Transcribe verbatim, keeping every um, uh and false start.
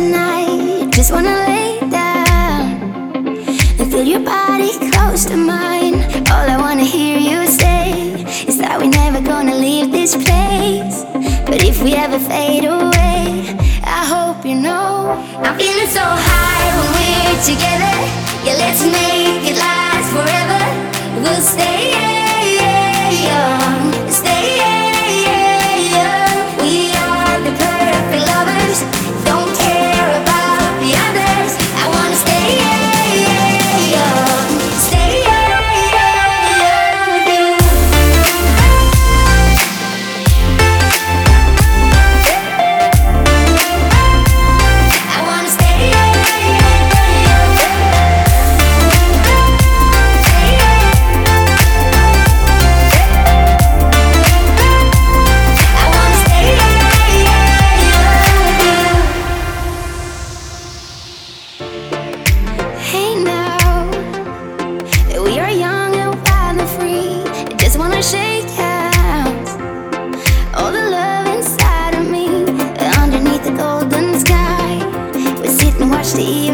tonight. Just wanna lay down and feel your body close to mine. All I wanna hear you say is that we're never gonna leave this place. But if we ever fade away, I hope you know I'm feeling so high when we're together. Yeah, let's make it last forever. We'll stay young, stay young. We are the perfect lovers. Don't care about the others. I wanna stay young, stay young with you. I wanna stay young, stay young. I wanna stay young with you. Hey now, we are young and wild and free. I just wanna shake hands. All the love inside of me, underneath the golden sky. We sit and watch the